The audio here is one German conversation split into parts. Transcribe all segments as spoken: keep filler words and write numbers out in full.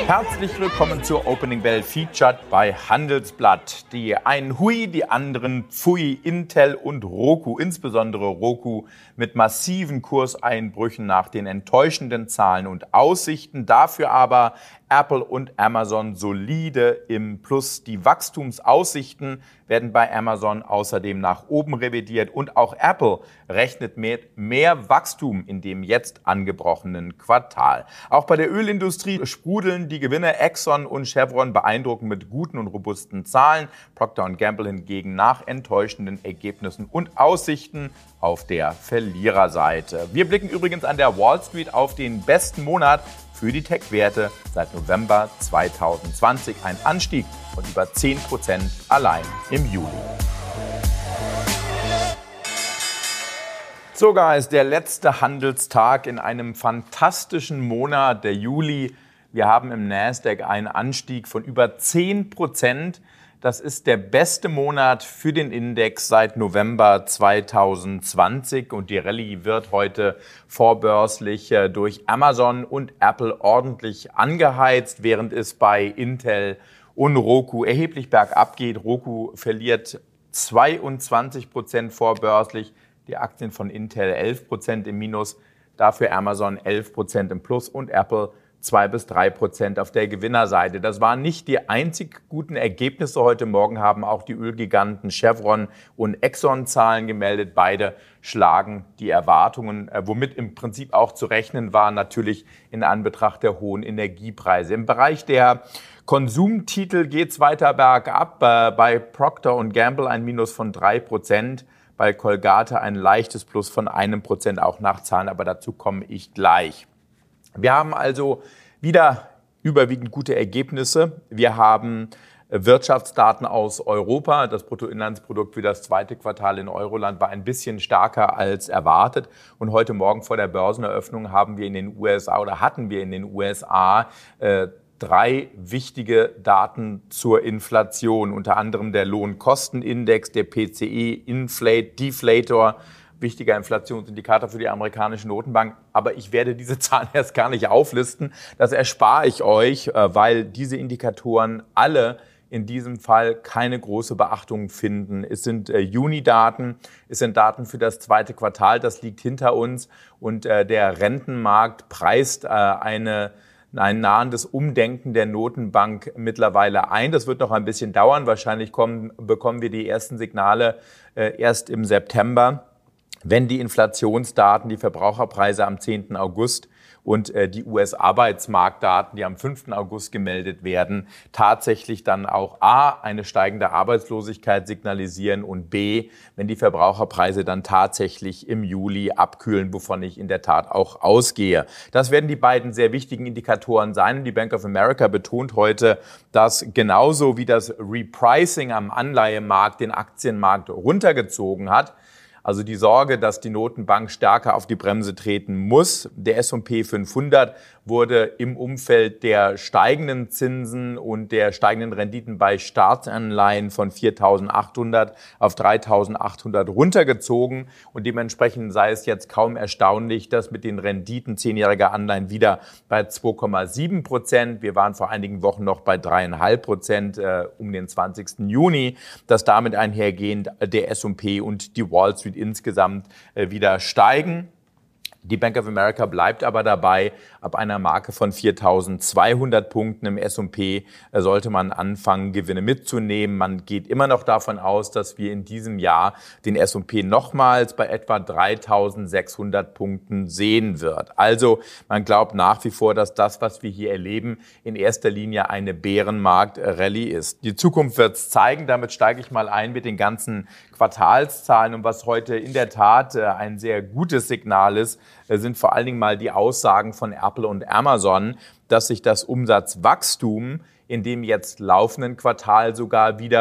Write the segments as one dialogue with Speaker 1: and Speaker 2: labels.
Speaker 1: Herzlich willkommen zur Opening Bell Featured bei Handelsblatt. Die einen Hui, die anderen Pfui, Intel und Roku, insbesondere Roku, mit massiven Kurseinbrüchen nach den enttäuschenden Zahlen und Aussichten. Dafür aber Apple und Amazon solide im Plus. Die Wachstumsaussichten werden bei Amazon außerdem nach oben revidiert und auch Apple rechnet mit mehr Wachstum in dem jetzt angebrochenen Quartal. Auch bei der Ölindustrie sprudeln die Gewinne. Exxon und Chevron beeindrucken mit guten und robusten Zahlen. Procter und Gamble hingegen nach enttäuschenden Ergebnissen und Aussichten auf der Verliererseite. Wir blicken übrigens an der Wall Street auf den besten Monat für die Tech-Werte seit November zweitausendzwanzig. Ein Anstieg von über zehn Prozent allein im Juli. Sogar ist der letzte Handelstag in einem fantastischen Monat, der Juli. Wir haben im Nasdaq einen Anstieg von über zehn Prozent. Das ist der beste Monat für den Index seit November zweitausendzwanzig und die Rallye wird heute vorbörslich durch Amazon und Apple ordentlich angeheizt, während es bei Intel und Roku erheblich bergab geht. Roku verliert zweiundzwanzig Prozent vorbörslich, die Aktien von Intel elf Prozent im Minus, dafür Amazon elf Prozent im Plus und Apple zwei bis drei Prozent auf der Gewinnerseite. Das waren nicht die einzig guten Ergebnisse. Heute Morgen haben auch die Ölgiganten Chevron und Exxon Zahlen gemeldet. Beide schlagen die Erwartungen, womit im Prinzip auch zu rechnen war, natürlich in Anbetracht der hohen Energiepreise. Im Bereich der Konsumtitel geht es weiter bergab. Bei Procter und Gamble ein Minus von drei Prozent. Bei Colgate ein leichtes Plus von einem Prozent, auch nach Zahlen, aber dazu komme ich gleich. Wir haben also wieder überwiegend gute Ergebnisse. Wir haben Wirtschaftsdaten aus Europa. Das Bruttoinlandsprodukt für das zweite Quartal in Euroland war ein bisschen stärker als erwartet. Und heute Morgen vor der Börseneröffnung haben wir in den U S A oder hatten wir in den U S A äh, drei wichtige Daten zur Inflation. Unter anderem der Lohnkostenindex, der P C E, Inflate, Deflator, wichtiger Inflationsindikator für die amerikanische Notenbank. Aber ich werde diese Zahlen erst gar nicht auflisten. Das erspare ich euch, weil diese Indikatoren alle in diesem Fall keine große Beachtung finden. Es sind äh, Juni-Daten, es sind Daten für das zweite Quartal, das liegt hinter uns. Und äh, der Rentenmarkt preist äh, eine ein nahendes Umdenken der Notenbank mittlerweile ein. Das wird noch ein bisschen dauern. Wahrscheinlich kommen, bekommen wir die ersten Signale äh, erst im September, wenn die Inflationsdaten, die Verbraucherpreise am zehnten August und äh, die U S-Arbeitsmarktdaten, die am fünften August gemeldet werden, tatsächlich dann auch A, eine steigende Arbeitslosigkeit signalisieren und B, wenn die Verbraucherpreise dann tatsächlich im Juli abkühlen, wovon ich in der Tat auch ausgehe. Das werden die beiden sehr wichtigen Indikatoren sein. Die Bank of America betont heute, dass genauso wie das Repricing am Anleihemarkt den Aktienmarkt runtergezogen hat, also die Sorge, dass die Notenbank stärker auf die Bremse treten muss. Der S und P fünfhundert wurde im Umfeld der steigenden Zinsen und der steigenden Renditen bei Staatsanleihen von viertausendachthundert auf dreitausendachthundert runtergezogen. Und dementsprechend sei es jetzt kaum erstaunlich, dass mit den Renditen zehnjähriger Anleihen wieder bei zwei Komma sieben Prozent, wir waren vor einigen Wochen noch bei drei Komma fünf Prozent äh, um den zwanzigsten Juni, dass damit einhergehend der S und P und die Wall Street insgesamt äh, wieder steigen. Die Bank of America bleibt aber dabei, ab einer Marke von viertausendzweihundert Punkten im S und P sollte man anfangen, Gewinne mitzunehmen. Man geht immer noch davon aus, dass wir in diesem Jahr den S und P nochmals bei etwa dreitausendsechshundert Punkten sehen wird. Also man glaubt nach wie vor, dass das, was wir hier erleben, in erster Linie eine Bärenmarkt-Rallye ist. Die Zukunft wird es zeigen. Damit steige ich mal ein mit den ganzen Quartalszahlen. Und was heute in der Tat ein sehr gutes Signal ist, sind vor allen Dingen mal die Aussagen von Apple und Amazon, dass sich das Umsatzwachstum in dem jetzt laufenden Quartal sogar wieder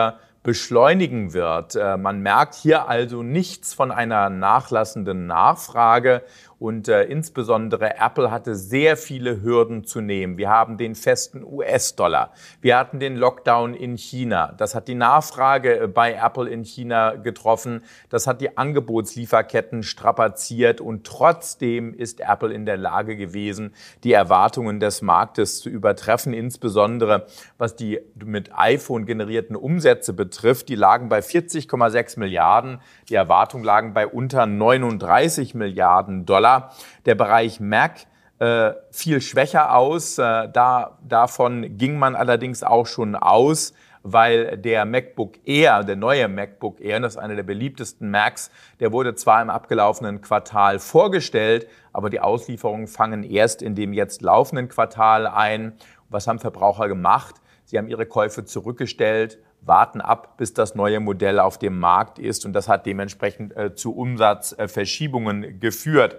Speaker 1: beschleunigen wird. Man merkt hier also nichts von einer nachlassenden Nachfrage. Und äh, insbesondere Apple hatte sehr viele Hürden zu nehmen. Wir haben den festen U S-Dollar. Wir hatten den Lockdown in China. Das hat die Nachfrage bei Apple in China getroffen. Das hat die Angebotslieferketten strapaziert. Und trotzdem ist Apple in der Lage gewesen, die Erwartungen des Marktes zu übertreffen. Insbesondere was die mit iPhone generierten Umsätze betrifft. Die lagen bei vierzig Komma sechs Milliarden. Die Erwartungen lagen bei unter neununddreißig Milliarden Dollar. Der Bereich Mac äh, fiel schwächer aus. Äh, da, davon ging man allerdings auch schon aus, weil der MacBook Air, der neue MacBook Air, das ist einer der beliebtesten Macs, der wurde zwar im abgelaufenen Quartal vorgestellt, aber die Auslieferungen fangen erst in dem jetzt laufenden Quartal ein. Was haben Verbraucher gemacht? Sie haben ihre Käufe zurückgestellt, warten ab, bis das neue Modell auf dem Markt ist, und das hat dementsprechend äh, zu Umsatzverschiebungen äh, geführt.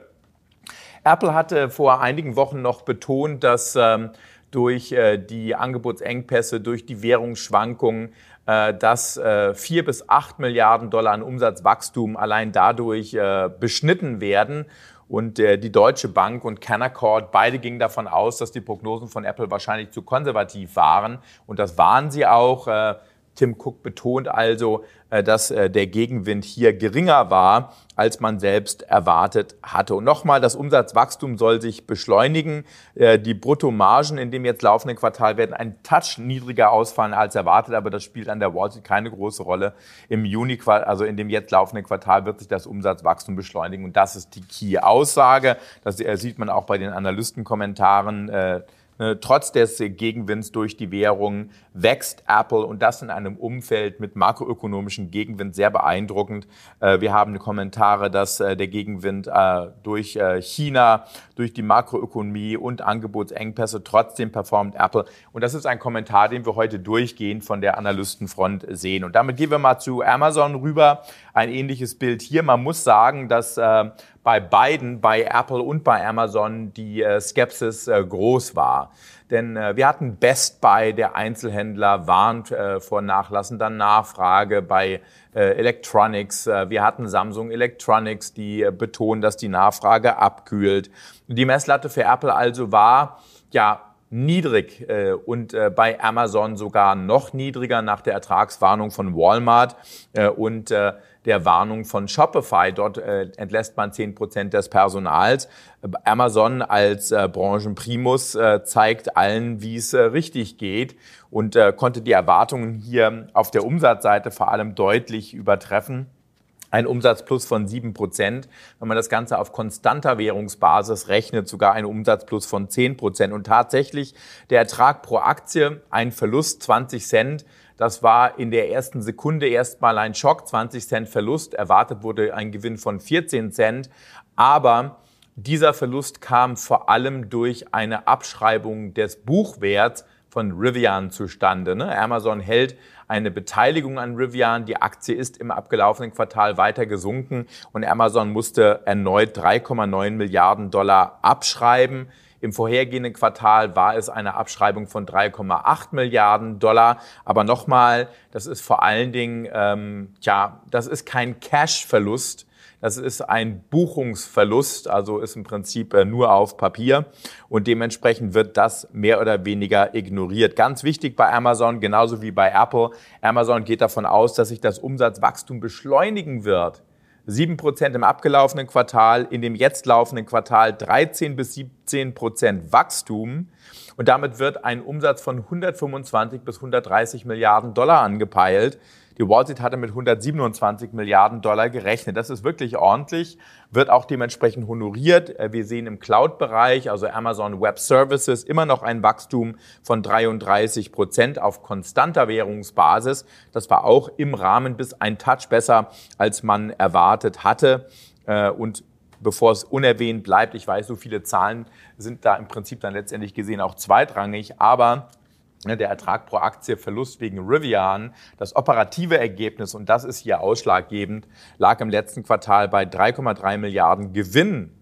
Speaker 1: Apple hatte vor einigen Wochen noch betont, dass ähm, durch äh, die Angebotsengpässe, durch die Währungsschwankungen, äh, dass äh, vier bis acht Milliarden Dollar an Umsatzwachstum allein dadurch äh, beschnitten werden. Und äh, die Deutsche Bank und Canaccord, beide gingen davon aus, dass die Prognosen von Apple wahrscheinlich zu konservativ waren. Und das waren sie auch. Äh, Tim Cook betont also, dass der Gegenwind hier geringer war, als man selbst erwartet hatte. Und nochmal, das Umsatzwachstum soll sich beschleunigen. Die Bruttomargen in dem jetzt laufenden Quartal werden ein Touch niedriger ausfallen als erwartet, aber das spielt an der Wall Street keine große Rolle. Im Juni, also in dem jetzt laufenden Quartal, wird sich das Umsatzwachstum beschleunigen. Und das ist die Key-Aussage. Das sieht man auch bei den Analystenkommentaren. Trotz des Gegenwinds durch die Währung wächst Apple, und das in einem Umfeld mit makroökonomischem Gegenwind sehr beeindruckend. Wir haben Kommentare, dass der Gegenwind durch China, durch die Makroökonomie und Angebotsengpässe, trotzdem performt Apple. Und das ist ein Kommentar, den wir heute durchgehend von der Analystenfront sehen. Und damit gehen wir mal zu Amazon rüber. Ein ähnliches Bild hier. Man muss sagen, dass bei beiden, bei Apple und bei Amazon, die äh, Skepsis äh, groß war. Denn äh, wir hatten Best Buy, der Einzelhändler, warnt äh, vor nachlassender Nachfrage bei äh, Electronics. Äh, wir hatten Samsung Electronics, die äh, betonen, dass die Nachfrage abkühlt. Die Messlatte für Apple also war, ja, niedrig äh, und äh, bei Amazon sogar noch niedriger nach der Ertragswarnung von Walmart äh, und äh, der Warnung von Shopify. Dort äh, entlässt man zehn Prozent des Personals. Amazon als äh, Branchenprimus äh, zeigt allen, wie es äh, richtig geht, und äh, konnte die Erwartungen hier auf der Umsatzseite vor allem deutlich übertreffen. Ein Umsatzplus von sieben Prozent. Wenn man das Ganze auf konstanter Währungsbasis rechnet, sogar ein Umsatzplus von zehn Prozent. Und tatsächlich der Ertrag pro Aktie, ein Verlust zwanzig Cent. Das war in der ersten Sekunde erstmal ein Schock, zwanzig Cent Verlust. Erwartet wurde ein Gewinn von vierzehn Cent. Aber dieser Verlust kam vor allem durch eine Abschreibung des Buchwerts von Rivian zustande. Ne? Amazon hält eine Beteiligung an Rivian. Die Aktie ist im abgelaufenen Quartal weiter gesunken und Amazon musste erneut drei Komma neun Milliarden Dollar abschreiben. Im vorhergehenden Quartal war es eine Abschreibung von drei Komma acht Milliarden Dollar. Aber nochmal, das ist vor allen Dingen, ähm, tja, das ist kein Cash-Verlust. Das ist ein Buchungsverlust, also ist im Prinzip nur auf Papier, und dementsprechend wird das mehr oder weniger ignoriert. Ganz wichtig bei Amazon, genauso wie bei Apple. Amazon geht davon aus, dass sich das Umsatzwachstum beschleunigen wird. sieben Prozent im abgelaufenen Quartal, in dem jetzt laufenden Quartal dreizehn bis siebzehn Prozent Wachstum. Und damit wird ein Umsatz von hundertfünfundzwanzig bis hundertdreißig Milliarden Dollar angepeilt. Die Wall Street hatte mit hundertsiebenundzwanzig Milliarden Dollar gerechnet. Das ist wirklich ordentlich, wird auch dementsprechend honoriert. Wir sehen im Cloud-Bereich, also Amazon Web Services, immer noch ein Wachstum von dreiunddreißig Prozent auf konstanter Währungsbasis. Das war auch im Rahmen bis ein Touch besser, als man erwartet hatte. Und bevor es unerwähnt bleibt, ich weiß, so viele Zahlen sind da im Prinzip dann letztendlich gesehen auch zweitrangig, aber der Ertrag pro Aktie, Verlust wegen Rivian, das operative Ergebnis, und das ist hier ausschlaggebend, lag im letzten Quartal bei drei Komma drei Milliarden Gewinn.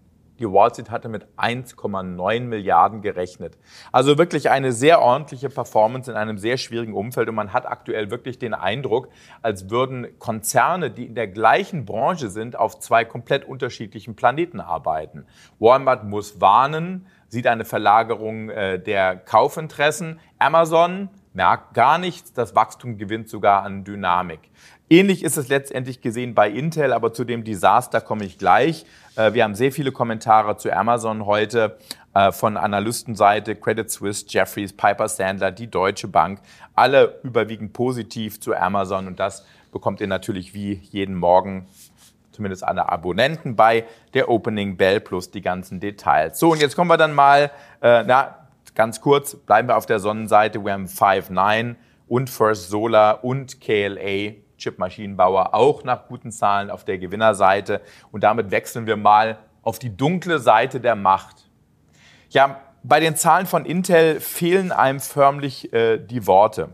Speaker 1: Die Wall Street hatte mit eins Komma neun Milliarden gerechnet. Also wirklich eine sehr ordentliche Performance in einem sehr schwierigen Umfeld. Und man hat aktuell wirklich den Eindruck, als würden Konzerne, die in der gleichen Branche sind, auf zwei komplett unterschiedlichen Planeten arbeiten. Walmart muss warnen, sieht eine Verlagerung äh, der Kaufinteressen. Amazon merkt gar nichts, das Wachstum gewinnt sogar an Dynamik. Ähnlich ist es letztendlich gesehen bei Intel, aber zu dem Desaster komme ich gleich. Wir haben sehr viele Kommentare zu Amazon heute von Analystenseite, Credit Suisse, Jefferies, Piper Sandler, die Deutsche Bank, alle überwiegend positiv zu Amazon und das bekommt ihr natürlich wie jeden Morgen, zumindest alle Abonnenten, bei der Opening Bell plus die ganzen Details. So, und jetzt kommen wir dann mal, äh, na, ganz kurz, bleiben wir auf der Sonnenseite. Wir haben Five Nine und First Solar und K L A, Chipmaschinenbauer, auch nach guten Zahlen auf der Gewinnerseite. Und damit wechseln wir mal auf die dunkle Seite der Macht. Ja, bei den Zahlen von Intel fehlen einem förmlich äh, die Worte.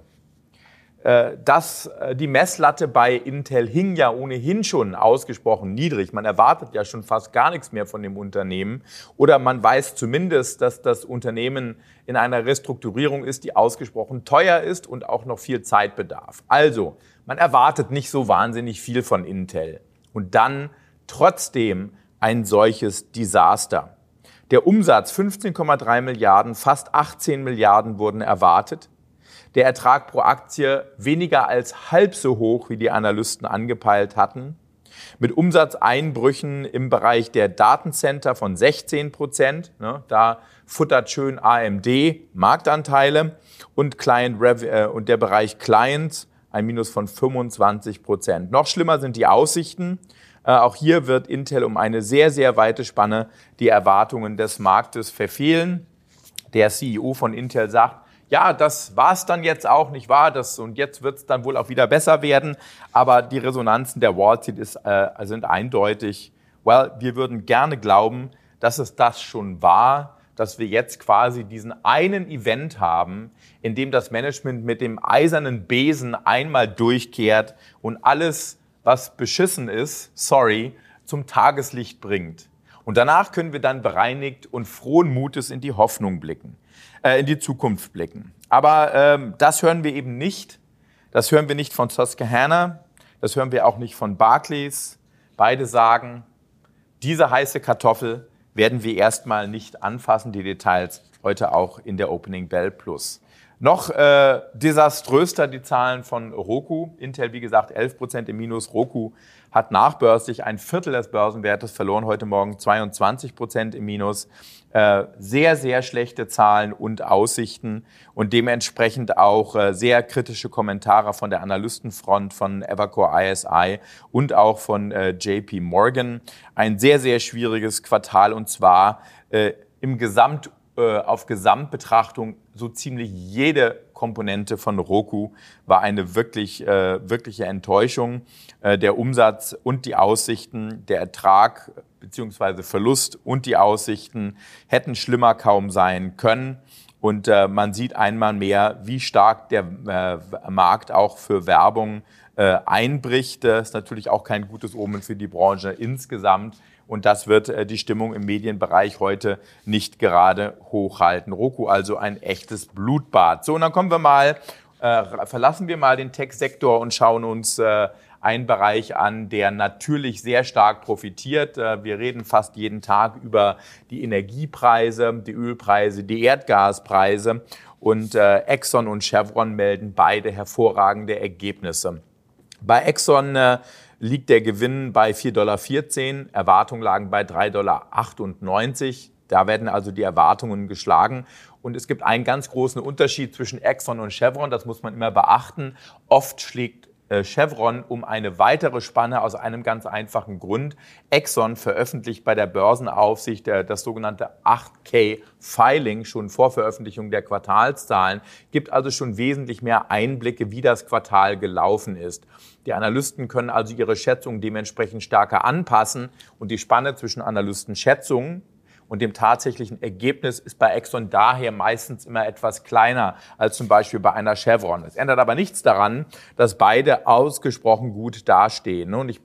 Speaker 1: Äh, dass äh, die Messlatte bei Intel hing ja ohnehin schon ausgesprochen niedrig. Man erwartet ja schon fast gar nichts mehr von dem Unternehmen. Oder man weiß zumindest, dass das Unternehmen in einer Restrukturierung ist, die ausgesprochen teuer ist und auch noch viel Zeit bedarf. Also, man erwartet nicht so wahnsinnig viel von Intel. Und dann trotzdem ein solches Desaster. Der Umsatz fünfzehn Komma drei Milliarden, fast achtzehn Milliarden wurden erwartet. Der Ertrag pro Aktie weniger als halb so hoch, wie die Analysten angepeilt hatten. Mit Umsatzeinbrüchen im Bereich der Datencenter von sechzehn Prozent. Ne, da futtert schön A M D Marktanteile. Und, Client, äh, und der Bereich Clients ein Minus von fünfundzwanzig Prozent. Noch schlimmer sind die Aussichten. Äh, auch hier wird Intel um eine sehr, sehr weite Spanne die Erwartungen des Marktes verfehlen. Der C E O von Intel sagt, ja, das war es dann jetzt auch, nicht wahr? Das, und jetzt wird es dann wohl auch wieder besser werden. Aber die Resonanzen der Wall Street ist, äh, sind eindeutig. Well, wir würden gerne glauben, dass es das schon war, dass wir jetzt quasi diesen einen Event haben, in dem das Management mit dem eisernen Besen einmal durchkehrt und alles, was beschissen ist, sorry, zum Tageslicht bringt. Und danach können wir dann bereinigt und frohen Mutes in die Hoffnung blicken, äh, in die Zukunft blicken. Aber ähm, das hören wir eben nicht. Das hören wir nicht von Susquehanna, das hören wir auch nicht von Barclays. Beide sagen, diese heiße Kartoffel werden wir erstmal nicht anfassen, die Details heute auch in der Opening Bell Plus. Noch äh, desaströster die Zahlen von Roku. Intel, wie gesagt, elf Prozent im Minus. Roku hat nachbörslich ein Viertel des Börsenwertes verloren, heute Morgen zweiundzwanzig Prozent im Minus. Äh, sehr, sehr schlechte Zahlen und Aussichten und dementsprechend auch äh, sehr kritische Kommentare von der Analystenfront von Evercore I S I und auch von äh, J P Morgan. Ein sehr, sehr schwieriges Quartal und zwar äh, im Gesamt auf Gesamtbetrachtung so ziemlich jede Komponente von Roku war eine wirklich, äh, wirkliche Enttäuschung. Äh, der Umsatz und die Aussichten, der Ertrag bzw. Verlust und die Aussichten hätten schlimmer kaum sein können. Und äh, man sieht einmal mehr, wie stark der äh, Markt auch für Werbung äh, einbricht. Das ist natürlich auch kein gutes Omen für die Branche insgesamt. Und das wird äh, die Stimmung im Medienbereich heute nicht gerade hochhalten. Roku also ein echtes Blutbad. So, und dann kommen wir mal, äh, verlassen wir mal den Tech-Sektor und schauen uns äh, einen Bereich an, der natürlich sehr stark profitiert. Äh, wir reden fast jeden Tag über die Energiepreise, die Ölpreise, die Erdgaspreise. Und äh, Exxon und Chevron melden beide hervorragende Ergebnisse. Bei Exxon äh, liegt der Gewinn bei vier Komma vierzehn Dollar, Erwartungen lagen bei drei Komma achtundneunzig Dollar. Da werden also die Erwartungen geschlagen. Und es gibt einen ganz großen Unterschied zwischen Exxon und Chevron, das muss man immer beachten. Oft schlägt Chevron um eine weitere Spanne aus einem ganz einfachen Grund. Exxon veröffentlicht bei der Börsenaufsicht das sogenannte acht K Filing schon vor Veröffentlichung der Quartalszahlen, gibt also schon wesentlich mehr Einblicke, wie das Quartal gelaufen ist. Die Analysten können also ihre Schätzungen dementsprechend stärker anpassen und die Spanne zwischen Analystenschätzungen und dem tatsächlichen Ergebnis ist bei Exxon daher meistens immer etwas kleiner als zum Beispiel bei einer Chevron. Es ändert aber nichts daran, dass beide ausgesprochen gut dastehen. Und ich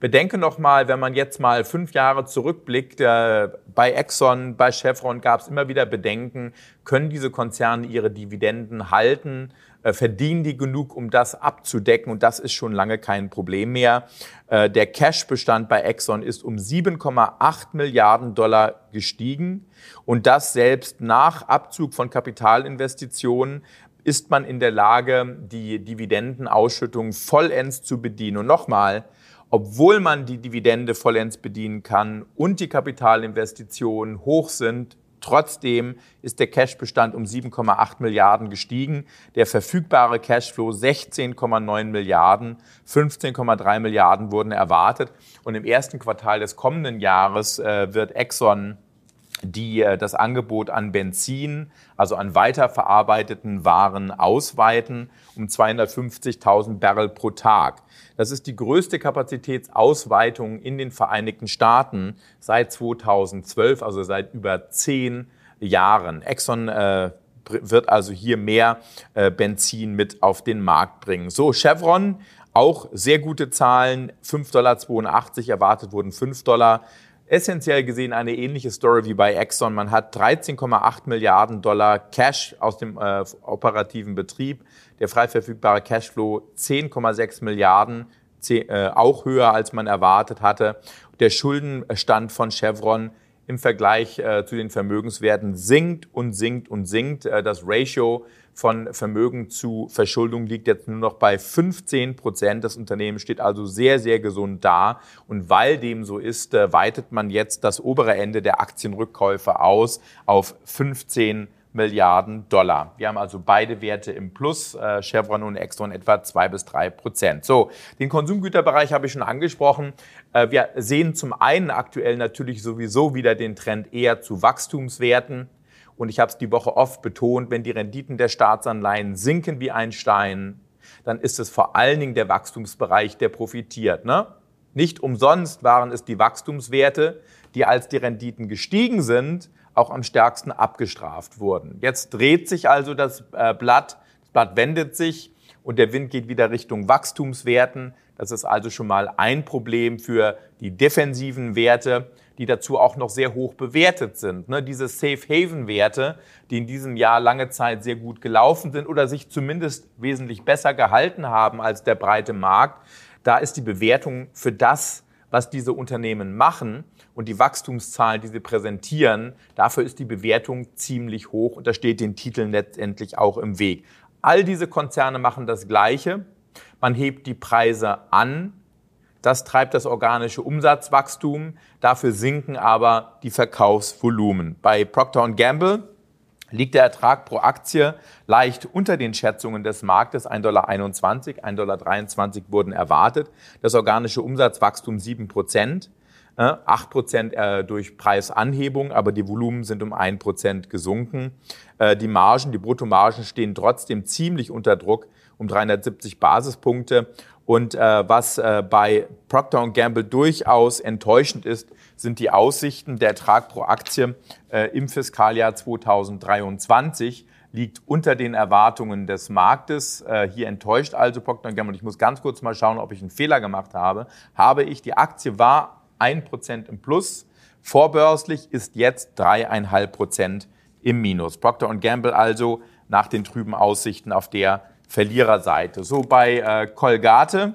Speaker 1: Bedenke noch mal, wenn man jetzt mal fünf Jahre zurückblickt, äh, bei Exxon, bei Chevron gab es immer wieder Bedenken, können diese Konzerne ihre Dividenden halten, äh, verdienen die genug, um das abzudecken, und das ist schon lange kein Problem mehr. Äh, der Cashbestand bei Exxon ist um sieben Komma acht Milliarden Dollar gestiegen, und das selbst nach Abzug von Kapitalinvestitionen ist man in der Lage, die Dividendenausschüttung vollends zu bedienen. Und nochmal, obwohl man die Dividende vollends bedienen kann und die Kapitalinvestitionen hoch sind, trotzdem ist der Cashbestand um sieben Komma acht Milliarden gestiegen. Der verfügbare Cashflow sechzehn Komma neun Milliarden, fünfzehn Komma drei Milliarden wurden erwartet. Und im ersten Quartal des kommenden Jahres äh, wird Exxon die das Angebot an Benzin, also an weiterverarbeiteten Waren, ausweiten um zweihundertfünfzigtausend Barrel pro Tag. Das ist die größte Kapazitätsausweitung in den Vereinigten Staaten seit zweitausendzwölf, also seit über zehn Jahren. Exxon äh, wird also hier mehr äh, Benzin mit auf den Markt bringen. So, Chevron, auch sehr gute Zahlen, fünf Komma zweiundachtzig Dollar, erwartet wurden fünf Dollar. Essentiell gesehen eine ähnliche Story wie bei Exxon. Man hat dreizehn Komma acht Milliarden Dollar Cash aus dem äh, operativen Betrieb. Der frei verfügbare Cashflow zehn Komma sechs Milliarden, zehn, äh, auch höher als man erwartet hatte. Der Schuldenstand von Chevron im Vergleich äh, zu den Vermögenswerten sinkt und sinkt und sinkt. Äh, das Ratio von Vermögen zu Verschuldung liegt jetzt nur noch bei fünfzehn Prozent. Das Unternehmen steht also sehr, sehr gesund da. Und weil dem so ist, äh, weitet man jetzt das obere Ende der Aktienrückkäufe aus auf fünfzehn Milliarden Dollar. Wir haben also beide Werte im Plus, äh, Chevron und Exxon etwa zwei bis drei Prozent. So, den Konsumgüterbereich habe ich schon angesprochen. Äh, wir sehen zum einen aktuell natürlich sowieso wieder den Trend eher zu Wachstumswerten. Und ich habe es die Woche oft betont, wenn die Renditen der Staatsanleihen sinken wie ein Stein, dann ist es vor allen Dingen der Wachstumsbereich, der profitiert. Ne? Nicht umsonst waren es die Wachstumswerte, die, als die Renditen gestiegen sind, auch am stärksten abgestraft wurden. Jetzt dreht sich also das äh, Blatt, das Blatt wendet sich und der Wind geht wieder Richtung Wachstumswerten. Das ist also schon mal ein Problem für die defensiven Werte, die dazu auch noch sehr hoch bewertet sind. Ne, diese Safe-Haven-Werte, die in diesem Jahr lange Zeit sehr gut gelaufen sind oder sich zumindest wesentlich besser gehalten haben als der breite Markt, da ist die Bewertung für das, was diese Unternehmen machen und die Wachstumszahlen, die sie präsentieren, dafür ist die Bewertung ziemlich hoch und da steht den Titeln letztendlich auch im Weg. All diese Konzerne machen das Gleiche. Man hebt die Preise an. Das treibt das organische Umsatzwachstum. Dafür sinken aber die Verkaufsvolumen. Bei Procter und Gamble liegt der Ertrag pro Aktie leicht unter den Schätzungen des Marktes. ein Komma einundzwanzig, ein Komma dreiundzwanzig wurden erwartet. Das organische Umsatzwachstum sieben Prozent. acht Prozent durch Preisanhebung, aber die Volumen sind um ein Prozent gesunken. Die Margen, die Bruttomargen stehen trotzdem ziemlich unter Druck, um dreihundertsiebzig Basispunkte. Und äh, was äh, bei Procter und Gamble durchaus enttäuschend ist, sind die Aussichten. Der Ertrag pro Aktie äh, im Fiskaljahr zweitausenddreiundzwanzig liegt unter den Erwartungen des Marktes. Äh, hier enttäuscht also Procter und Gamble. Und ich muss ganz kurz mal schauen, ob ich einen Fehler gemacht habe. Habe ich, die Aktie war ein Prozent im Plus. Vorbörslich ist jetzt drei Komma fünf Prozent im Minus. Procter und Gamble also nach den trüben Aussichten auf der Verliererseite. So bei äh, Colgate,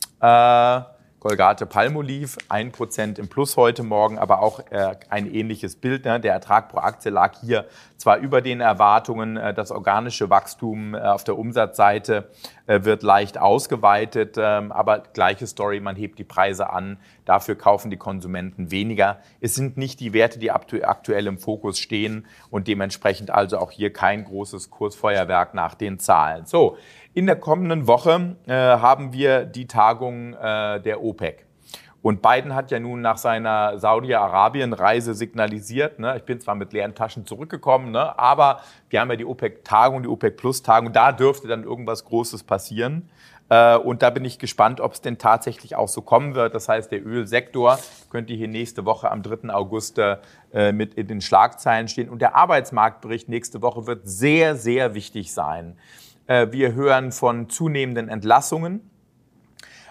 Speaker 1: äh, Colgate Palmolive, ein Prozent im Plus heute Morgen, aber auch äh, ein ähnliches Bild. Ne? Der Ertrag pro Aktie lag hier zwar über den Erwartungen, äh, das organische Wachstum äh, auf der Umsatzseite äh, wird leicht ausgeweitet, äh, aber gleiche Story, man hebt die Preise an, dafür kaufen die Konsumenten weniger. Es sind nicht die Werte, die aktu- aktuell im Fokus stehen und dementsprechend also auch hier kein großes Kursfeuerwerk nach den Zahlen. So, in der kommenden Woche äh, haben wir die Tagung äh, der OPEC. Und Biden hat ja nun nach seiner Saudi-Arabien-Reise signalisiert, ne, ich bin zwar mit leeren Taschen zurückgekommen, ne, aber wir haben ja die OPEC-Tagung, die OPEC-Plus-Tagung, da dürfte dann irgendwas Großes passieren. Äh, und da bin ich gespannt, ob es denn tatsächlich auch so kommen wird. Das heißt, der Ölsektor könnte hier nächste Woche am dritten August äh, mit in den Schlagzeilen stehen. Und der Arbeitsmarktbericht nächste Woche wird sehr, sehr wichtig sein. Wir hören von zunehmenden Entlassungen.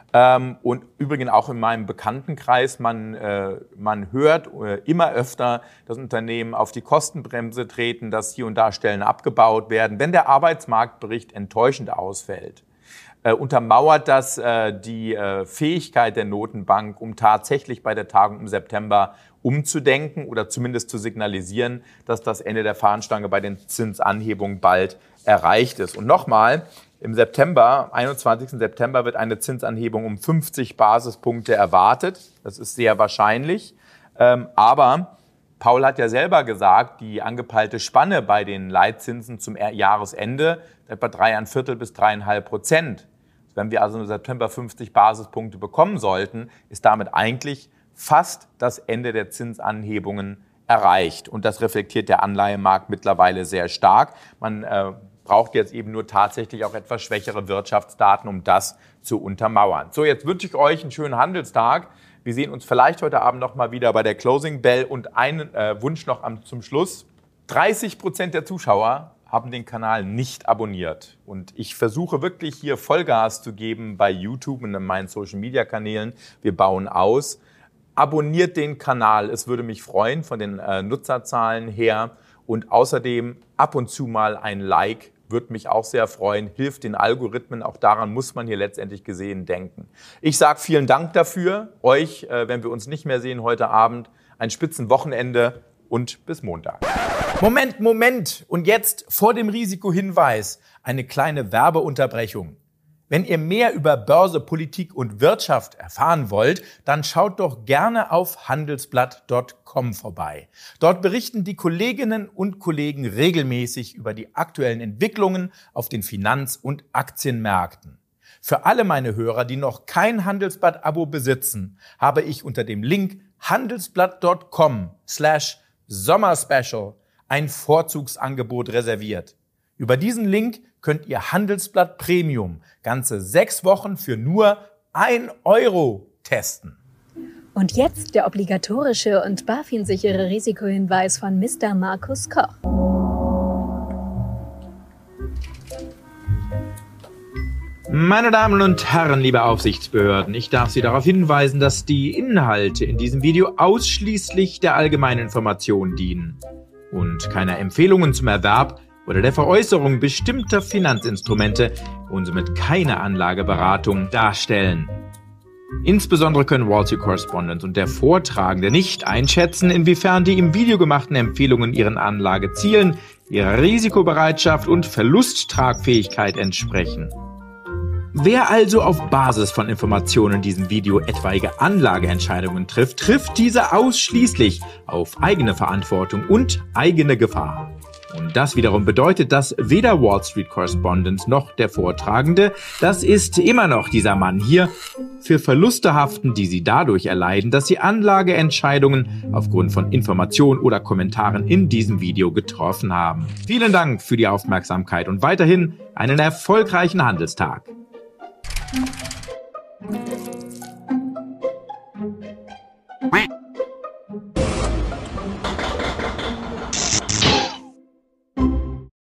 Speaker 1: Ähm, und übrigens auch in meinem Bekanntenkreis, man, äh, man hört äh, immer öfter, dass Unternehmen auf die Kostenbremse treten, dass hier und da Stellen abgebaut werden. Wenn der Arbeitsmarktbericht enttäuschend ausfällt, äh, untermauert das äh, die äh, Fähigkeit der Notenbank, um tatsächlich bei der Tagung im September umzudenken oder zumindest zu signalisieren, dass das Ende der Fahnenstange bei den Zinsanhebungen bald erreicht ist. Und nochmal, im September, einundzwanzigsten September, wird eine Zinsanhebung um fünfzig Basispunkte erwartet. Das ist sehr wahrscheinlich. Ähm, aber Paul hat ja selber gesagt, die angepeilte Spanne bei den Leitzinsen zum Jahresende etwa drei Viertel bis dreieinhalb Prozent. Wenn wir also im September fünfzig Basispunkte bekommen sollten, ist damit eigentlich fast das Ende der Zinsanhebungen erreicht. Und das reflektiert der Anleihemarkt mittlerweile sehr stark. Man äh, braucht jetzt eben nur tatsächlich auch etwas schwächere Wirtschaftsdaten, um das zu untermauern. So, jetzt wünsche ich euch einen schönen Handelstag. Wir sehen uns vielleicht heute Abend noch mal wieder bei der Closing Bell. Und einen äh, Wunsch noch am, zum Schluss. dreißig Prozent der Zuschauer haben den Kanal nicht abonniert. Und ich versuche wirklich hier Vollgas zu geben bei YouTube und in meinen Social-Media-Kanälen. Wir bauen aus. Abonniert den Kanal, es würde mich freuen von den äh, Nutzerzahlen her. Und außerdem ab und zu mal ein Like, würde mich auch sehr freuen, hilft den Algorithmen, auch daran muss man hier letztendlich gesehen denken. Ich sage vielen Dank dafür, euch, äh, wenn wir uns nicht mehr sehen heute Abend, ein Spitzenwochenende und bis Montag. Moment, Moment und jetzt vor dem Risikohinweis eine kleine Werbeunterbrechung. Wenn ihr mehr über Börse, Politik und Wirtschaft erfahren wollt, dann schaut doch gerne auf handelsblatt Punkt com vorbei. Dort berichten die Kolleginnen und Kollegen regelmäßig über die aktuellen Entwicklungen auf den Finanz- und Aktienmärkten. Für alle meine Hörer, die noch kein Handelsblatt-Abo besitzen, habe ich unter dem Link handelsblatt Punkt com slash Sommerspecial ein Vorzugsangebot reserviert. Über diesen Link könnt ihr Handelsblatt Premium ganze sechs Wochen für nur ein Euro testen.
Speaker 2: Und jetzt der obligatorische und BaFin-sichere Risikohinweis von Mister Markus Koch.
Speaker 1: Meine Damen und Herren, liebe Aufsichtsbehörden, ich darf Sie darauf hinweisen, dass die Inhalte in diesem Video ausschließlich der allgemeinen Information dienen und keine Empfehlungen zum Erwerb oder der Veräußerung bestimmter Finanzinstrumente und somit keine Anlageberatung darstellen. Insbesondere können Wall Street Correspondent und der Vortragende nicht einschätzen, inwiefern die im Video gemachten Empfehlungen ihren Anlagezielen, ihrer Risikobereitschaft und Verlusttragfähigkeit entsprechen. Wer also auf Basis von Informationen in diesem Video etwaige Anlageentscheidungen trifft, trifft diese ausschließlich auf eigene Verantwortung und eigene Gefahr. Und das wiederum bedeutet, dass weder Wall Street Correspondent noch der Vortragende, das ist immer noch dieser Mann hier, für Verluste haften, die sie dadurch erleiden, dass sie Anlageentscheidungen aufgrund von Informationen oder Kommentaren in diesem Video getroffen haben. Vielen Dank für die Aufmerksamkeit und weiterhin einen erfolgreichen Handelstag.